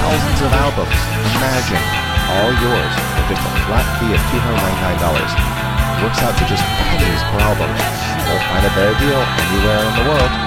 thousands of albums. Imagine, all yours for just a flat fee of $299. Works out to just pennies per album. You'll find a better deal anywhere in the world.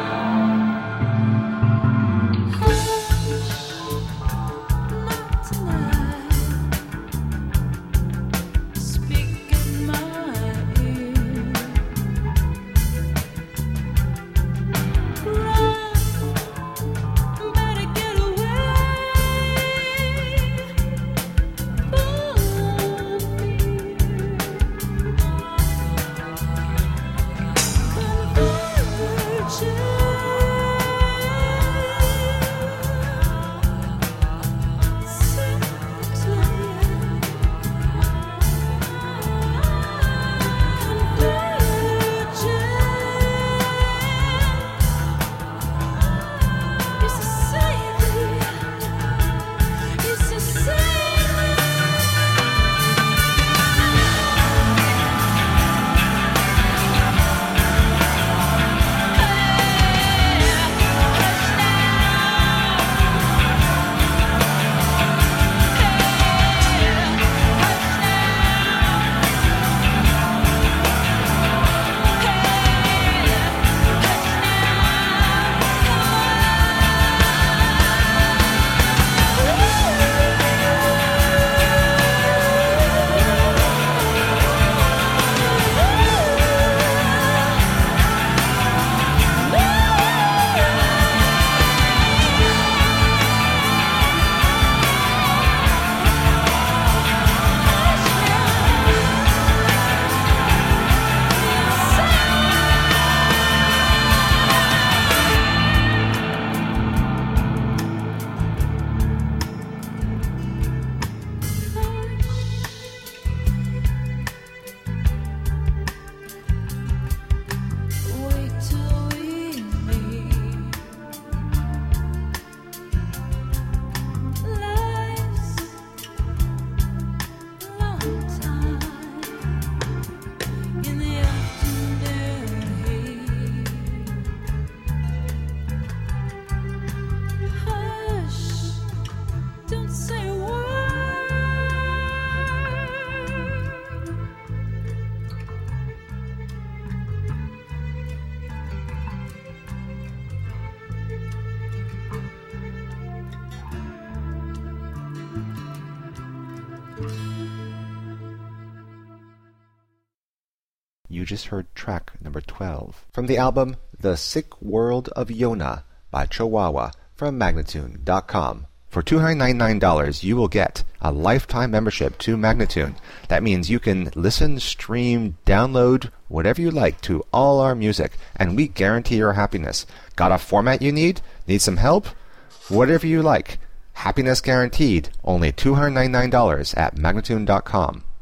You just heard track number 12 from the album The Sick World of Yona by Chihuahua from Magnatune.com. For $299, you will get a lifetime membership to Magnatune. That means you can listen, stream, download, whatever you like to all our music, and we guarantee your happiness. Got a format you need? Need some help? Whatever you like. Happiness guaranteed. Only $299 at Magnatune.com.